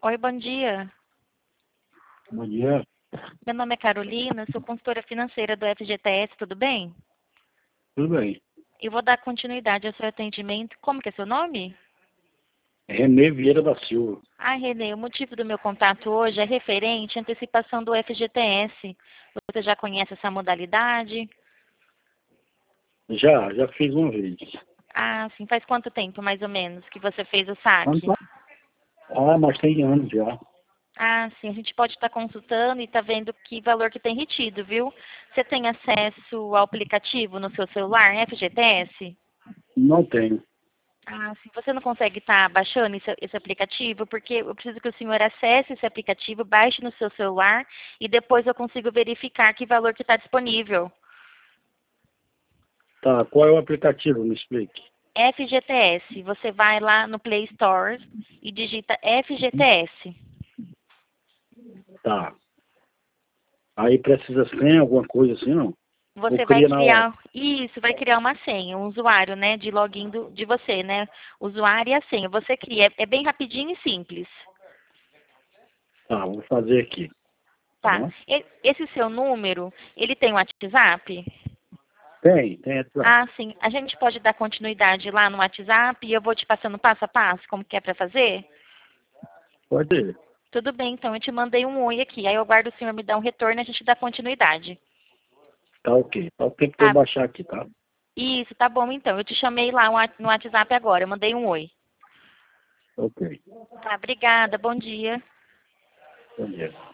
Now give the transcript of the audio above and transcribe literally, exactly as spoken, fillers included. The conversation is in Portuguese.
Oi, bom dia. Bom dia. Meu nome é Carolina, sou consultora financeira do F G T S, tudo bem? Tudo bem. Eu vou dar continuidade ao seu atendimento. Como que é seu nome? Renê Vieira da Silva. Ah, Renê, o motivo do meu contato hoje é referente à antecipação do F G T S. Você já conhece essa modalidade? Já, já fiz uma vez. Ah, sim. Faz quanto tempo, mais ou menos, que você fez o saque? Ano pa- Ah, mas tem anos já. Ah, sim. A gente pode estar consultando e estar vendo que valor que tem retido, viu? Você tem acesso ao aplicativo no seu celular, F G T S? Não tenho. Ah, sim. Você não consegue estar baixando esse, esse aplicativo? Porque eu preciso que o senhor acesse esse aplicativo, baixe no seu celular e depois eu consigo verificar que valor que está disponível. Tá, qual é o aplicativo? Me explique. F G T S. Você vai lá no Play Store e digita F G T S. Tá. Aí precisa senha, alguma coisa assim, não? Ou Você vai cria na hora? criar, isso, vai criar uma senha, um usuário, né, de login do, de você, né? Usuário e a senha. Você cria, é, é bem rapidinho e simples. Tá, vou fazer aqui. Tá Tá. bom? E- Esse seu número, ele tem WhatsApp? Tem, tem WhatsApp. Ah, sim. A gente pode dar continuidade lá no WhatsApp e eu vou te passando passo a passo como que é para fazer? Pode ir. Tudo bem, então eu te mandei um oi aqui. Aí eu aguardo o senhor me dar um retorno e a gente dá continuidade. Tá ok. Tá ok que eu Tá. baixar aqui, tá? Isso, tá bom então. Eu te chamei lá no WhatsApp agora. Eu mandei um oi. Ok. Tá, obrigada. Bom dia. Bom dia.